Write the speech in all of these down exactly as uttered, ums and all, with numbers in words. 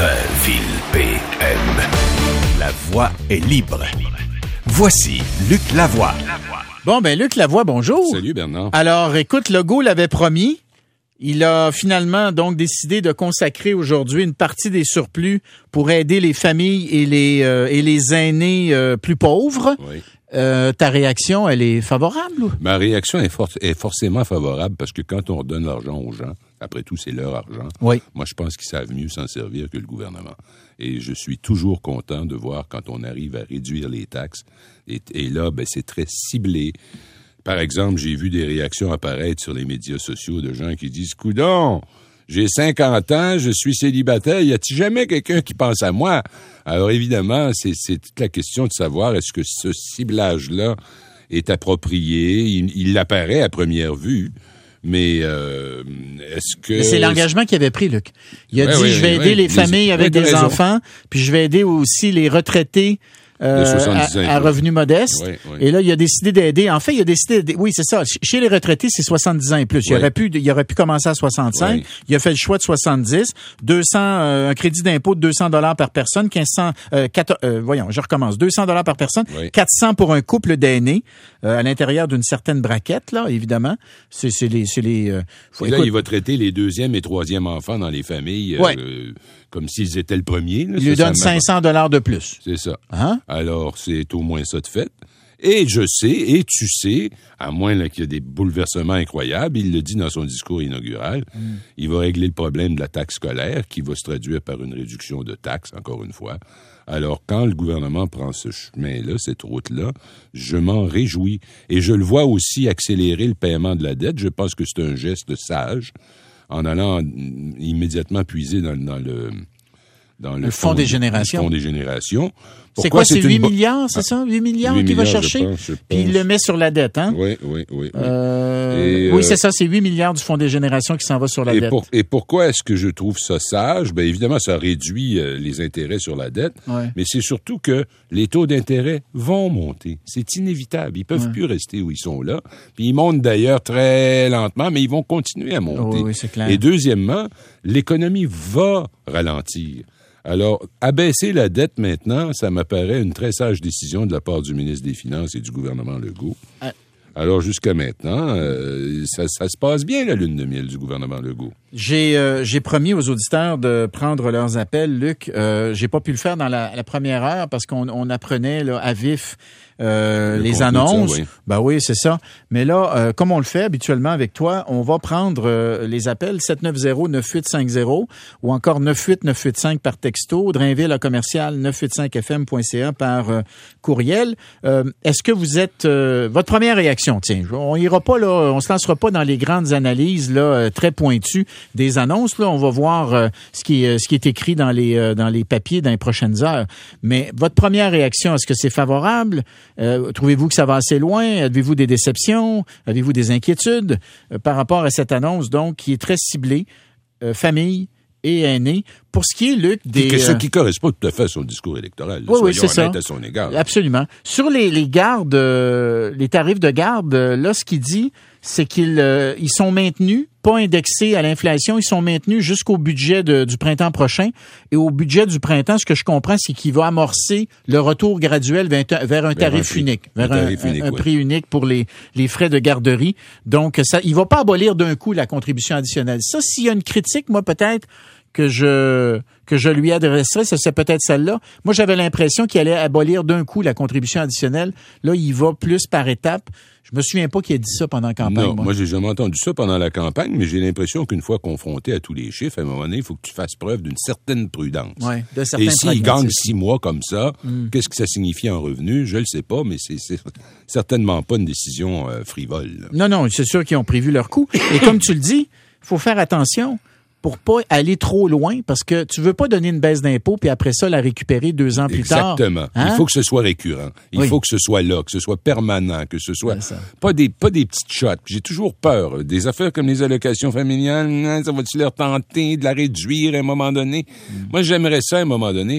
Drinville P M. La voix est libre. Voici Luc Lavoie. Bon, ben Luc Lavoie, bonjour. Salut Bernard. Alors, écoute, Legault l'avait promis. Il a finalement donc décidé de consacrer aujourd'hui une partie des surplus pour aider les familles et les euh, et les aînés euh, plus pauvres. Oui. Euh, ta réaction, elle est favorable? Ma réaction est, for- est forcément favorable parce que quand on redonne l'argent aux gens, après tout, c'est leur argent. Oui. Moi, je pense qu'ils savent mieux s'en servir que le gouvernement. Et je suis toujours content de voir quand on arrive à réduire les taxes. Et, et là, ben, c'est très ciblé. Par exemple, j'ai vu des réactions apparaître sur les médias sociaux de gens qui disent « Coudon, j'ai cinquante ans, je suis célibataire, y a-t-il jamais quelqu'un qui pense à moi? » Alors évidemment, c'est, c'est toute la question de savoir est-ce que ce ciblage-là est approprié. Il, il apparaît à première vue, mais euh, est-ce que... Mais c'est l'engagement qu'il avait pris, Luc. Il a ouais, dit, ouais, je vais ouais, aider ouais, les familles les... avec ouais, des raison. enfants, puis je vais aider aussi les retraités Euh, à, à revenus modestes. Oui, oui. Et là, il a décidé d'aider. En fait, il a décidé d'aider. Oui, c'est ça. Chez les retraités, c'est soixante-dix ans et plus. Il oui. aurait pu, il aurait pu commencer à soixante-cinq. Oui. Il a fait le choix de soixante-dix. deux cents, euh, un crédit d'impôt de deux cents dollars par personne, quinze cents, euh, quatorze, euh, voyons, je recommence. deux cents dollars par personne, oui. quatre cents pour un couple d'aînés, euh, à l'intérieur d'une certaine braquette, là, évidemment. C'est, c'est les, c'est les, euh, faut, et là, écoute, il va traiter les deuxième et troisième enfants dans les familles, oui. euh, comme s'ils étaient le premier. Là, il ça, lui donne ça cinq cents dollars de plus. C'est ça. Hein? Alors, c'est au moins ça de fait. Et je sais, et tu sais, à moins là, qu'il y ait des bouleversements incroyables, il le dit dans son discours inaugural, mm. il va régler le problème de la taxe scolaire qui va se traduire par une réduction de taxes, encore une fois. Alors, quand le gouvernement prend ce chemin-là, cette route-là, je m'en réjouis. Et je le vois aussi accélérer le paiement de la dette. Je pense que c'est un geste sage en allant immédiatement puiser dans, dans le... dans le, le fonds, fonds des générations. Le fonds des générations. Pourquoi c'est quoi, c'est, c'est huit milliards, c'est ça? huit milliards qu'il va chercher? Je pense, je pense. Puis il le met sur la dette, hein? Oui, oui, oui. oui. Euh, oui, euh, c'est ça, c'est huit milliards du fonds des générations qui s'en va sur la et dette. Pour, et pourquoi est-ce que je trouve ça sage? Bien, évidemment, ça réduit euh, les intérêts sur la dette, ouais. mais c'est surtout que les taux d'intérêt vont monter. C'est inévitable. Ils peuvent ouais. plus rester où ils sont là. Puis ils montent d'ailleurs très lentement, mais ils vont continuer à monter. Oh, oui, c'est clair. Et deuxièmement, l'économie va ralentir. Alors, abaisser la dette maintenant, ça m'apparaît une très sage décision de la part du ministre des Finances et du gouvernement Legault. Ah. Alors, jusqu'à maintenant, euh, ça, ça se passe bien, la lune de miel du gouvernement Legault. J'ai, euh, j'ai promis aux auditeurs de prendre leurs appels, Luc. Euh, j'ai pas pu le faire dans la, la première heure parce qu'on on apprenait là, à vif euh, les annonces. Ça, oui. Ben oui, c'est ça. Mais là, euh, comme on le fait habituellement avec toi, on va prendre euh, les appels sept neuf zéro neuf huit cinq zéro ou encore neuf huit neuf huit cinq par texto, Drainville à commercial neuf huit cinq f m point c a par euh, courriel. Euh, est-ce que vous êtes... Euh, votre première réaction, tiens, on ira pas là, on se lancera pas dans les grandes analyses là euh, très pointues des annonces. Là, on va voir euh, ce qui euh, ce qui est écrit dans les euh, dans les papiers dans les prochaines heures. Mais votre première réaction, est-ce que c'est favorable? Euh, trouvez-vous que ça va assez loin? Avez-vous des déceptions? Avez-vous des inquiétudes euh, par rapport à cette annonce, donc, qui est très ciblée, euh, famille et aînés? Pour ce qui est, Luc, des... Qui, ce qui correspond tout à fait à son discours électoral. Oui, oui, c'est ça. À son égard. Absolument. Sur les, les gardes, euh, les tarifs de garde, euh, là, ce qu'il dit, c'est qu'ils euh, ils sont maintenus, pas indexés à l'inflation, ils sont maintenus jusqu'au budget de, du printemps prochain. Et au budget du printemps, ce que je comprends, c'est qu'il va amorcer le retour graduel vers, vers un tarif vers un unique, vers un, tarif un, unique, un, un ouais. prix unique pour les, les frais de garderie. Donc, ça, il va pas abolir d'un coup la contribution additionnelle. Ça, s'il y a une critique, moi, peut-être, que je que je lui adresserais, ça c'est peut-être celle-là. Moi, j'avais l'impression qu'il allait abolir d'un coup la contribution additionnelle. Là, il va plus par étapes. Je me souviens pas qu'il ait dit ça pendant la campagne. Non, moi, moi j'ai jamais entendu ça pendant la campagne, mais j'ai l'impression qu'une fois confronté à tous les chiffres, à un moment donné, il faut que tu fasses preuve d'une certaine prudence. Ouais, de certains Et s'il gagne six mois comme ça, mm. qu'est-ce que ça signifie en revenu? Je le sais pas, mais c'est, c'est certainement pas une décision euh, frivole. Là. Non, non, c'est sûr qu'ils ont prévu leur coup. Et comme tu le dis, il faut faire attention pour pas aller trop loin, parce que tu veux pas donner une baisse d'impôt puis après ça la récupérer deux ans plus Exactement. tard. Exactement. Hein? Il faut que ce soit récurrent. Il oui. faut que ce soit là, que ce soit permanent, que ce soit pas des pas des petites shots. J'ai toujours peur des affaires comme les allocations familiales. Ça va-tu leur tenter de la réduire à un moment donné? Mm. Moi, j'aimerais ça à un moment donné.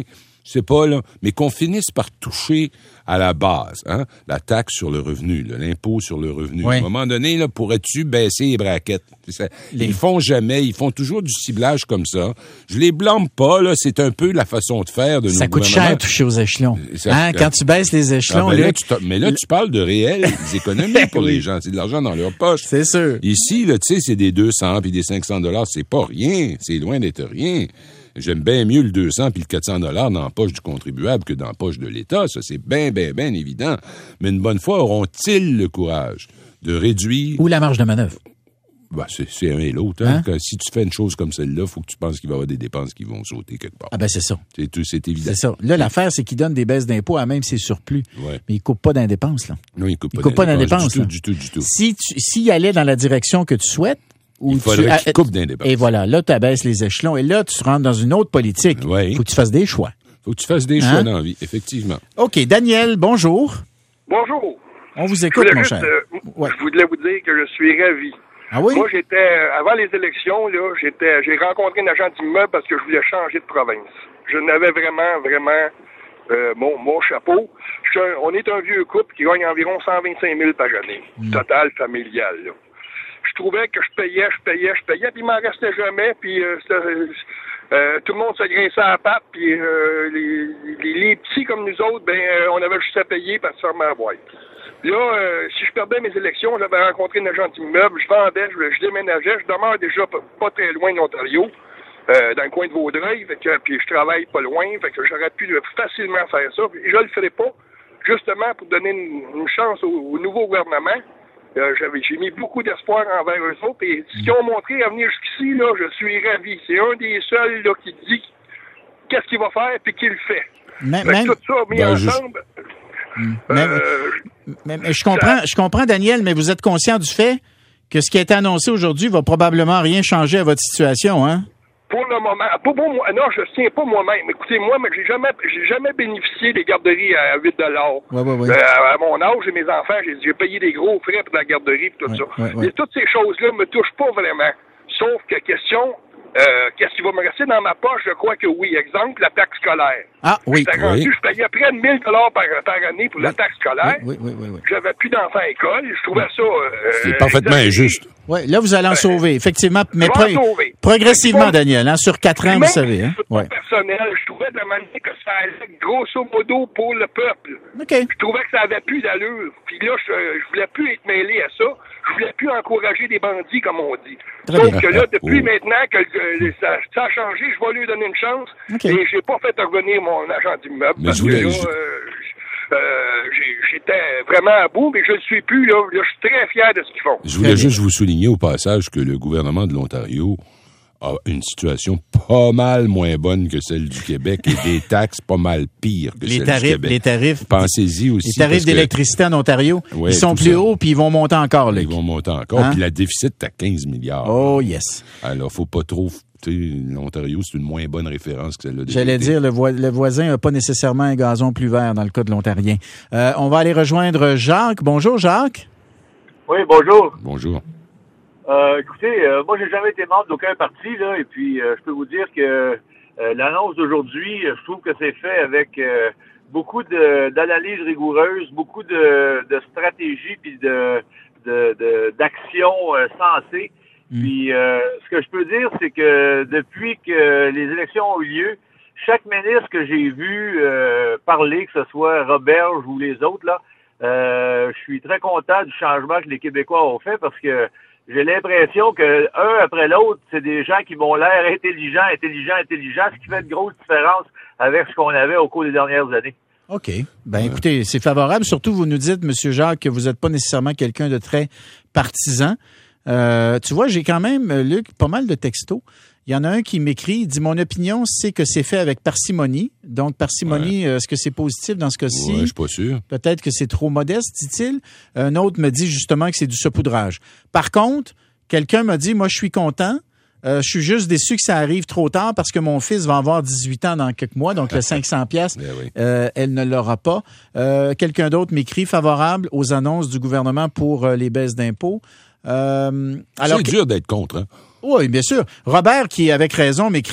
je sais pas, là, mais qu'on finisse par toucher à la base, hein, la taxe sur le revenu, là, l'impôt sur le revenu. Oui. À un moment donné, là, pourrais-tu baisser les braquettes? Ça, les... Ils font jamais, ils font toujours du ciblage comme ça. Je les blâme pas, là, c'est un peu la façon de faire de nos Ça coûte cher toucher aux échelons. Ça, hein, quand tu baisses les échelons... Ah, ben là, là, tu mais là, tu parles de réelles économies pour les gens. C'est de l'argent dans leur poche. C'est sûr. Ici, là, tu sais, c'est des deux cents puis des cinq cents dollars. C'est pas rien. C'est loin d'être rien. J'aime bien mieux le deux cents puis le quatre cents dollars dans la poche du contribuable que dans la poche de l'État. Ça, c'est bien, bien, bien évident. Mais une bonne fois, auront-ils le courage de réduire... Ou la marge de manœuvre? Ben, c'est, c'est un et l'autre. Hein? Hein? Si tu fais une chose comme celle-là, il faut que tu penses qu'il va y avoir des dépenses qui vont sauter quelque part. Ah ben c'est ça. C'est, c'est évident. C'est ça. Là, l'affaire, c'est qu'ils donnent des baisses d'impôts à même ses surplus. Ouais. Mais ils ne coupent pas dans les dépenses, là. Non, ils ne coupent pas, ils coupent pas dans les dépenses. Du tout, du tout, du tout. Si tu, s'ils allaient dans la direction que tu souhaites, il faudrait tu, qu'ils coupent dans les dépenses. Et voilà, là, tu abaisses les échelons. Et là, tu rentres dans une autre politique. Il ouais. faut que tu fasses des choix. Il faut que tu fasses des hein? choix dans la vie, effectivement. OK. Daniel, bonjour. Bonjour. On vous écoute, mon juste, cher. Euh, ouais. Je voulais vous dire que je suis ravi. Ah oui? Moi, j'étais, avant les élections, là, j'étais, j'ai rencontré un agent d'immeuble parce que je voulais changer de province. Je n'avais vraiment, vraiment euh, mon, mon chapeau. Je, on est un vieux couple qui gagne environ cent vingt-cinq mille par année, mm. total familial, là. Je trouvais que je payais, je payais, je payais, puis il m'en restait jamais, puis euh, euh, tout le monde se grinçait à la patte, puis euh, les, les, les petits comme nous autres, ben euh, on avait juste à payer pour se faire ma boîte. Là, euh, si je perdais mes élections, j'avais rencontré une agent d'immeuble, je vendais, je, je déménageais, je demeure déjà pas, pas très loin de l'Ontario, euh, dans le coin de Vaudreuil, fait que, puis je travaille pas loin, fait que j'aurais pu facilement faire ça, puis je le ferais pas, justement pour donner une, une chance au, au nouveau gouvernement. Euh, j'avais, j'ai mis beaucoup d'espoir envers eux autres, et ce qu'ils ont montré à venir jusqu'ici, là, je suis ravi. C'est un des seuls là, qui dit qu'est-ce qu'il va faire, puis qui le fait. Mais, fait même... tout ça mis ben, ensemble... Mmh. Euh, mais, mais, je comprends, je comprends, Daniel, mais vous êtes conscient du fait que ce qui a été annoncé aujourd'hui va probablement rien changer à votre situation, hein? Pour le moment, pas pour moi. Non, je ne tiens pas moi-même. Écoutez, moi, mais j'ai jamais, j'ai jamais bénéficié des garderies à huit dollars. Ouais, ouais, ouais. Euh, à mon âge et mes enfants, j'ai, j'ai payé des gros frais pour la garderie et tout ouais, ça. Ouais, ouais. Et toutes ces choses-là me touchent pas vraiment. Sauf que question. Euh, qu'est-ce qui va me rester dans ma poche? Je crois que oui. Exemple, la taxe scolaire. Ah, oui. J'étais rendu, oui. Je payais près de mille dollars par, par année pour oui. la taxe scolaire. Oui, oui, oui, oui. J'avais plus d'enfants à l'école. Je trouvais ça... Euh, C'est parfaitement injuste. Oui, là, vous allez en euh, sauver, effectivement. Mais pro- sauver. progressivement, Daniel, hein, sur quatre ans, vous savez. Hein? Ouais. Personnel, je trouvais de manière que ça allait grosso modo pour le peuple. Okay. Je trouvais que ça avait plus d'allure. Puis là, je, je voulais plus être mêlé à ça. Je voulais plus encourager des bandits, comme on dit. Très Donc bien. que là, depuis oh. maintenant que euh, ça, ça a changé, je vais lui donner une chance. Okay. Et j'ai pas fait revenir mon agent d'immeuble. Mais parce je voulais... que là, euh, euh, j'étais vraiment à bout, mais je ne le suis plus. Là. Là, je suis très fier de ce qu'ils font. Je voulais juste vous souligner au passage que le gouvernement de l'Ontario a une situation pas mal moins bonne que celle du Québec et des taxes pas mal pires que les celles tarifs, du Québec. Les tarifs, pensez-y aussi. Les tarifs d'électricité en Ontario, ouais, ils sont plus ça. hauts puis ils vont monter encore. Là. Ils vont monter encore. Hein? Puis la déficit est à quinze milliards. Oh yes. Alors, faut pas trop... L'Ontario, c'est une moins bonne référence que celle-là. J'allais dire, le, vo- le voisin n'a pas nécessairement un gazon plus vert dans le cas de l'Ontarien. Euh, on va aller rejoindre Jacques. Bonjour, Jacques. Oui, bonjour. Bonjour. Euh, écoutez, euh, moi, j'ai jamais été membre d'aucun parti, là, et puis euh, je peux vous dire que euh, l'annonce d'aujourd'hui, je trouve que c'est fait avec euh, beaucoup de, d'analyses rigoureuses, beaucoup de, de stratégies puis de, de, de, d'actions euh, sensées. Mmh. Puis, euh, ce que je peux dire, c'est que depuis que les élections ont eu lieu, chaque ministre que j'ai vu euh, parler, que ce soit Roberge ou les autres, là, euh, je suis très content du changement que les Québécois ont fait parce que j'ai l'impression que un après l'autre, c'est des gens qui m'ont l'air intelligents, intelligents, intelligents, ce qui fait de grosses différences avec ce qu'on avait au cours des dernières années. OK. Ben ouais. Écoutez, c'est favorable. Surtout, vous nous dites, M. Jacques, que vous n'êtes pas nécessairement quelqu'un de très partisan. Euh, tu vois, j'ai quand même, Luc, pas mal de textos. Il y en a un qui m'écrit, il dit « Mon opinion, c'est que c'est fait avec parcimonie. » Donc, parcimonie, ouais. euh, est-ce que c'est positif dans ce cas-ci? Ouais, je suis pas sûr. Peut-être que c'est trop modeste, dit-il. Un autre me dit justement que c'est du saupoudrage. Par contre, quelqu'un m'a dit « Moi, je suis content. Euh, je suis juste déçu que ça arrive trop tard parce que mon fils va avoir dix-huit ans dans quelques mois, donc le cinq cents piastres, oui. euh, elle ne l'aura pas. Euh, » Quelqu'un d'autre m'écrit « Favorable aux annonces du gouvernement pour euh, les baisses d'impôts. » Euh, alors c'est que, dur d'être contre, hein? Oui, bien sûr. Robert, qui avec raison m'écrit,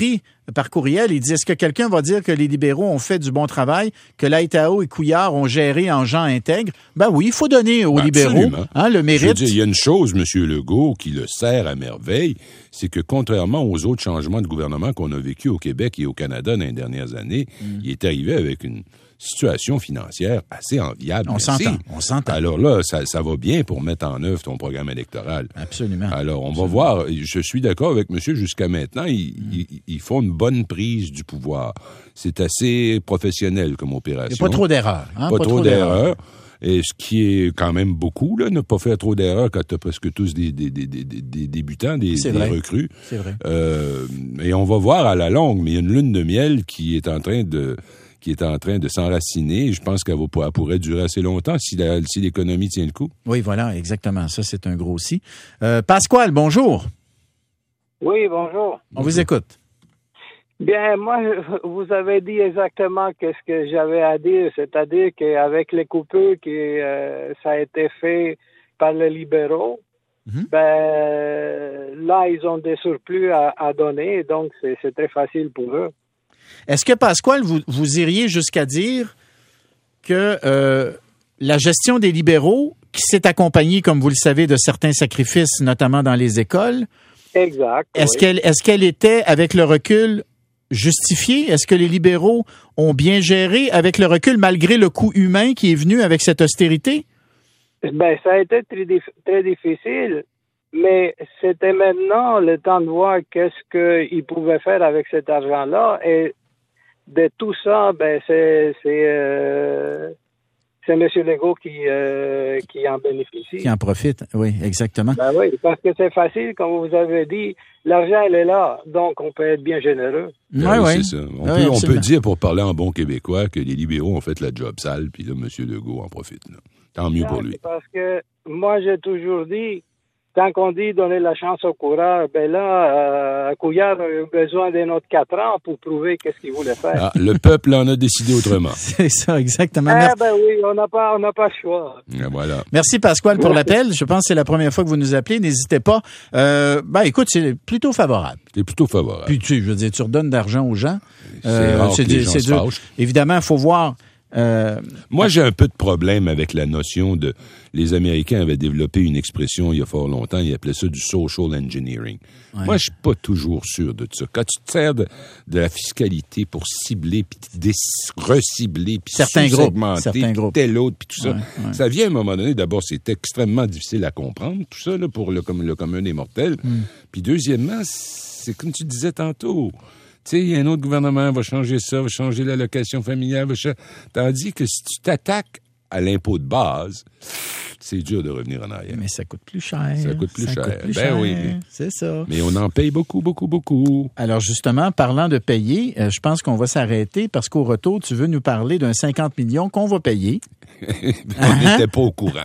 par courriel. Il dit, est-ce que quelqu'un va dire que les libéraux ont fait du bon travail, que Laitao et Couillard ont géré en gens intègres? Ben oui, il faut donner aux ben libéraux hein, le mérite. Je veux dire, il y a une chose, M. Legault, qui le sert à merveille, c'est que contrairement aux autres changements de gouvernement qu'on a vécu au Québec et au Canada dans les dernières années, mm. il est arrivé avec une situation financière assez enviable. On Merci. s'entend, on s'entend. Alors là, ça, ça va bien pour mettre en œuvre ton programme électoral. Absolument. Alors, on Absolument. va voir. Je suis d'accord avec monsieur jusqu'à maintenant. Ils, mm. ils, ils font une bonne prise du pouvoir. C'est assez professionnel comme opération. Il n'y a pas trop d'erreurs. Hein? Pas, pas trop, trop d'erreurs. d'erreurs. Et ce qui est quand même beaucoup, là, ne pas faire trop d'erreurs quand tu as presque tous des, des, des, des, des débutants, des, des recrues. C'est vrai. Euh, et on va voir à la longue, mais il y a une lune de miel qui est en train de qui est en train de s'enraciner. Je pense qu'elle va, elle pourrait durer assez longtemps si, la, si l'économie tient le coup. Oui, voilà, exactement. Ça, c'est un gros si. Euh, Pasquale, bonjour. Oui, bonjour. On vous écoute. Bien, moi, vous avez dit exactement qu'est-ce que j'avais à dire, c'est-à-dire qu'avec les coupures qui euh, ça a été fait par les libéraux, mm-hmm. ben là, ils ont des surplus à, à donner, donc c'est, c'est très facile pour eux. Est-ce que, Pasquale, vous, vous iriez jusqu'à dire que euh, la gestion des libéraux, qui s'est accompagnée, comme vous le savez, de certains sacrifices, notamment dans les écoles, exact, est-ce oui. qu'elle, est-ce qu'elle était, avec le recul, justifiée? Est-ce que les libéraux ont bien géré avec le recul, malgré le coût humain qui est venu avec cette austérité? Ben, ça a été très, très difficile. Mais c'était maintenant le temps de voir qu'est-ce qu'ils pouvaient faire avec cet argent-là. Et de tout ça, ben c'est c'est euh, c'est M. Legault qui euh, qui en bénéficie. Qui en profite, oui, exactement. Ben oui, parce que c'est facile, comme vous avez dit, l'argent il est là, donc on peut être bien généreux. Oui, oui, oui. c'est ça. On, oui, peut, on peut dire, pour parler en bon québécois, que les libéraux ont fait la job sale, puis là, M. Legault en profite. Là. Tant mieux non, pour lui. Parce que moi, j'ai toujours dit, tant qu'on dit donner la chance au coureur, ben là, euh, Couillard a eu besoin d'un autre quatre ans pour prouver qu'est-ce qu'il voulait faire. Ah, le peuple en a décidé autrement. C'est ça, exactement. Ah ben oui, on n'a pas, on n'a pas le choix. Et voilà. Merci Pasquale pour l'appel. Je pense que c'est la première fois que vous nous appelez. N'hésitez pas. Euh, ben écoute, c'est plutôt favorable. C'est plutôt favorable. Puis tu sais, je veux dire, tu redonnes d'argent aux gens. C'est euh, rare que les gens se fâchent. Évidemment, il faut voir. Euh, Moi, j'ai un peu de problème avec la notion de... Les Américains avaient développé une expression il y a fort longtemps, ils appelaient ça du social engineering. Ouais. Moi, je suis pas toujours sûr de ça. Quand tu te sers de, de la fiscalité pour cibler, puis dé- recibler, puis sous-segmenter, puis tel autre, puis tout ça, ouais, ouais. ça vient à un moment donné, d'abord, c'est extrêmement difficile à comprendre, tout ça, là, pour le, le commun des mortels. Mm. Puis deuxièmement, c'est comme tu disais tantôt... Tu sais, il y a un autre gouvernement, va changer ça, va changer l'allocation familiale, va changer... Tandis que si tu t'attaques à l'impôt de base, c'est dur de revenir en arrière. Mais ça coûte plus cher. Ça coûte plus ça cher. Coûte plus ben cher. oui. C'est ça. Mais on en paye beaucoup, beaucoup, beaucoup. Alors justement, parlant de payer, euh, je pense qu'on va s'arrêter parce qu'au retour, tu veux nous parler d'un cinquante millions qu'on va payer. On n'était pas au courant.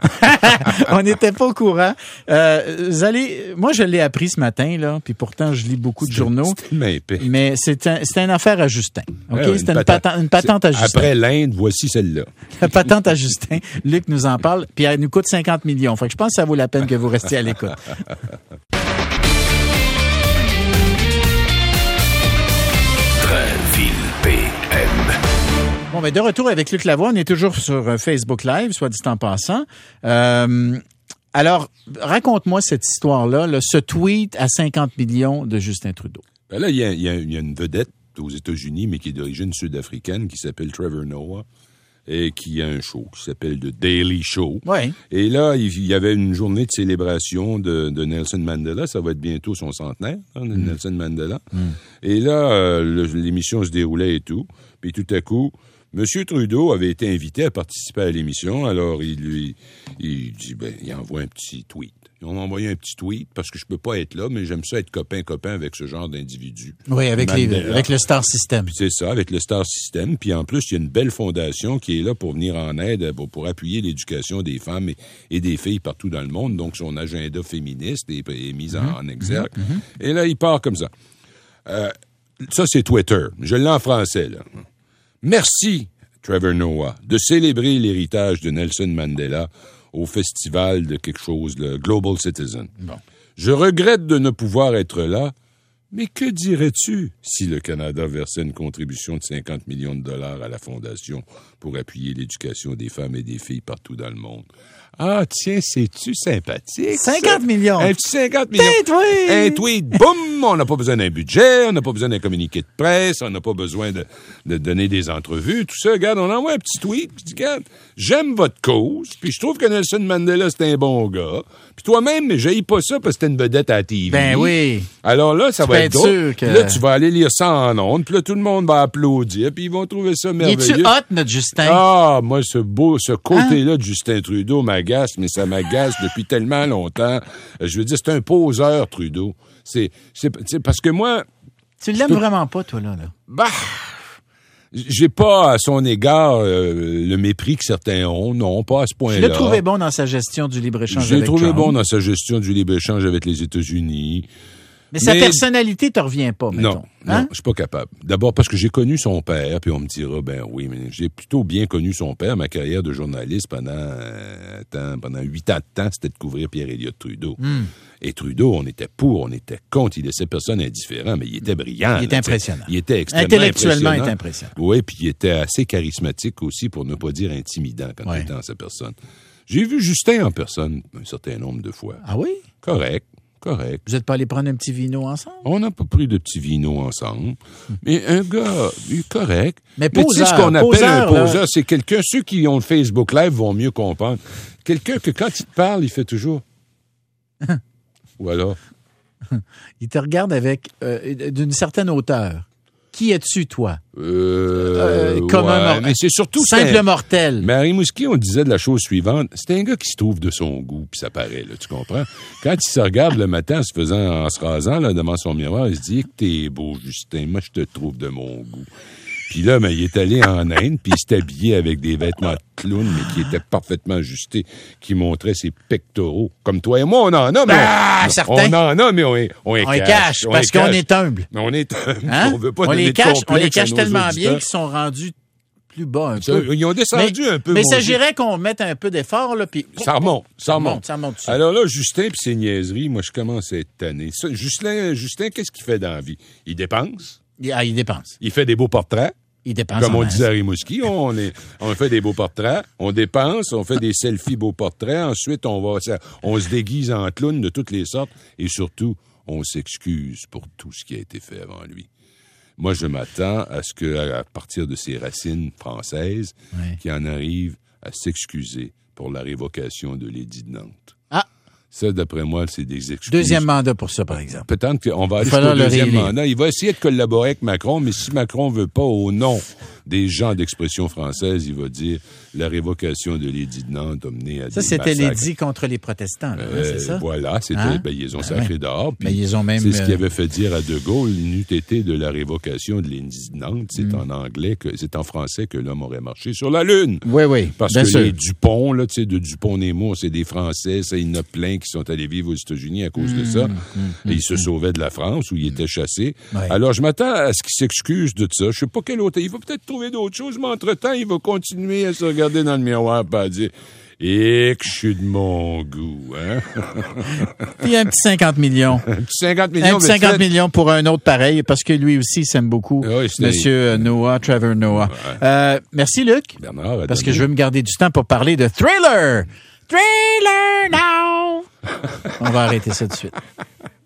On n'était pas au courant. Euh, vous allez, moi, je l'ai appris ce matin, là, puis pourtant, je lis beaucoup de c'est, journaux. C'est mais c'est, un, c'est une affaire à Justin. OK? Ouais, c'est une, patente, patente, une patente à Justin. Après l'Inde, voici celle-là. La patente à Justin. Luc nous en parle, puis elle nous coûte cinquante millions. Fait que je pense que ça vaut la peine que vous restiez à l'écoute. Bon, ben de retour avec Luc Lavoie, on est toujours sur Facebook Live, soit dit en passant. Euh, alors, raconte-moi cette histoire-là, là, ce tweet à cinquante millions de Justin Trudeau. Ben là, il y a, y, a, y a une vedette aux États-Unis, mais qui est d'origine sud-africaine, qui s'appelle Trevor Noah, et qui a un show qui s'appelle The Daily Show. Ouais. Et là, il y avait une journée de célébration de, de Nelson Mandela. Ça va être bientôt son centenaire, hein, de mm. Nelson Mandela. Mm. Et là, euh, le, l'émission se déroulait et tout. Puis tout à coup, M. Trudeau avait été invité à participer à l'émission. Alors, il lui il dit, ben, il envoie un petit tweet. Ils ont envoyé un petit tweet parce que je peux pas être là, mais j'aime ça être copain-copain avec ce genre d'individu. Oui, avec, les, avec le Star System. Puis c'est ça, avec le Star System. Puis en plus, il y a une belle fondation qui est là pour venir en aide, pour, pour appuyer l'éducation des femmes et, et des filles partout dans le monde. Donc, son agenda féministe est, est mis mmh, en, en exergue. Mmh, mmh. Et là, il part comme ça. Euh, ça, c'est Twitter. Je l'ai en français, là. Merci, Trevor Noah, de célébrer l'héritage de Nelson Mandela au festival de quelque chose, le Global Citizen. Bon. Je regrette de ne pouvoir être là, Mais que dirais-tu si le Canada versait une contribution de cinquante millions de dollars à la Fondation pour appuyer l'éducation des femmes et des filles partout dans le monde? Ah, tiens, c'est-tu sympathique? cinquante millions. Un petit cinquante millions. Un tweet. Un tweet, boum! On n'a pas besoin d'un budget, on n'a pas besoin d'un communiqué de presse, on n'a pas besoin de, de donner des entrevues, tout ça. Regarde, on envoie un petit tweet, puis dis, regarde, j'aime votre cause, puis je trouve que Nelson Mandela, c'est un bon gars. Puis toi-même, mais j'haïs pas ça parce que t'es une vedette à la T V. Ben oui. Alors là, ça tu va être drôle. Que... Là, tu vas aller lire ça en ondes, puis là, tout le monde va applaudir, puis ils vont trouver ça merveilleux. Es-tu hot, notre Justin? Ah, moi, ce beau, ce côté-là hein? de Justin Trudeau m'agace, mais ça m'agace depuis tellement longtemps. Je veux dire, c'est un poseur, Trudeau. C'est, c'est, c'est parce que moi... Tu l'aimes peux... vraiment pas, toi, là, là? Bah... J'ai pas à son égard euh, le mépris que certains ont, non, pas à ce point-là. Je l'ai trouvé bon dans sa gestion du libre-échange Je l'ai avec trouvé Trump. bon dans sa gestion du libre-échange avec les États-Unis. Mais, mais sa personnalité te revient pas, mettons. Non, hein? non, je suis pas capable. D'abord parce que j'ai connu son père, puis on me dira, ben oui, mais j'ai plutôt bien connu son père. Ma carrière de journaliste pendant euh, temps, pendant huit ans de temps, c'était de couvrir Pierre-Éliott Trudeau. Mm. Et Trudeau, on était pour, on était contre. Il laissait personne indifférent, mais il était brillant. Il était impressionnant. Il était extrêmement Intellectuellement, impressionnant. il était impressionnant. Oui, puis il était assez charismatique aussi, pour ne pas dire intimidant quand ouais. il était en sa personne. J'ai vu Justin en personne un certain nombre de fois. Ah oui? Correct. Correct. Vous n'êtes pas allés prendre un petit vino ensemble? On n'a pas pris de petit vino ensemble. Mais un gars, correct. Mais poseur, mais tu sais ce qu'on appelle poseur, un poseur, là. c'est quelqu'un, ceux qui ont le Facebook Live vont mieux comprendre. Quelqu'un que quand il te parle, il fait toujours... Ou alors? Il te regarde avec, euh, d'une certaine hauteur. Qui es-tu, toi? Euh, euh, comme ouais, un mais c'est surtout simple mortel. Mais à Rimouski, on disait de la chose suivante. C'est un gars qui se trouve de son goût, puis ça paraît, là, tu comprends? Quand il se regarde le matin en se faisant, en se rasant, là, devant son miroir, il se dit que t'es beau, Justin. Moi, je te trouve de mon goût. Puis là, ben, il est allé en Inde, puis il s'est habillé avec des vêtements de clown, mais qui étaient parfaitement ajustés, qui montraient ses pectoraux. Comme toi et moi, on en a, mais ah, on, on en a, mais on, on, on les cache. On parce qu'on est humble. Mais on est humble. Hein? On veut pas on donner les cache, de on les cache tellement auditeurs. bien qu'ils sont rendus plus bas un ça, peu. Ils ont descendu mais, un peu. Mais il s'agirait qu'on mette un peu d'effort, là, puis... Ça remonte, ça remonte. Ça remonte, ça remonte Alors là, Justin puis ses niaiseries, moi, je commence à être tanné. Ça, Justin, Justin, qu'est-ce qu'il fait dans la vie? Il dépense. Il, ah, il dépense. Il fait des beaux portraits. Il dépense. Comme on disait à Rimouski, on, est, on fait des beaux portraits, on dépense, on fait des selfies beaux portraits, ensuite on va, on se déguise en clown de toutes les sortes et surtout, on s'excuse pour tout ce qui a été fait avant lui. Moi, je m'attends à ce qu'à partir de ses racines françaises, ouais. qu'il en arrive à s'excuser pour la révocation de l'édit de Nantes. Ah! Ça, d'après moi, c'est des excuses. Deuxième mandat pour ça, par exemple. Peut-être qu'on va aller jusqu'au deuxième mandat. Il va essayer de collaborer avec Macron, mais si Macron veut pas, au nom des gens d'expression française, il va dire la révocation de l'édit de Nantes a mené à ça, des c'était massacres. l'édit contre les protestants, là, euh, c'est ça? Voilà, c'était, hein? ben, ils ont ah, sacré ouais. dehors. Ben, ils ont même, c'est ce qui euh... avait fait dire à De Gaulle, n'eût été de la révocation de l'édit de Nantes, c'est mm. en anglais, que c'est en français que l'homme aurait marché sur la Lune. Oui, oui. Parce bien que sûr. les Dupont, là, tu sais, de Dupont-Nemo, c'est des Français, ça, il y en a plein qui sont allés vivre aux États-Unis à cause mm. de ça. Mm. Et ils se sauvaient de la France, où ils étaient chassés. Ouais. Alors, je m'attends à ce qu'il s'excuse de ça. Je sais pas quel autre. Il va peut-être trouver d'autres choses, mais entre-temps, il va continuer à se regarder dans le miroir et à dire « Et que je suis de mon goût, hein? » Puis un petit cinquante millions. Un petit cinquante millions. Un petit cinquante millions pour un autre pareil, parce que lui aussi il s'aime beaucoup. Oui, Monsieur Noah, Trevor Noah. Ouais. Euh, merci, Luc. Bernard, parce que je veux me garder du temps pour parler de Thriller. Thriller now! On va arrêter ça tout de suite.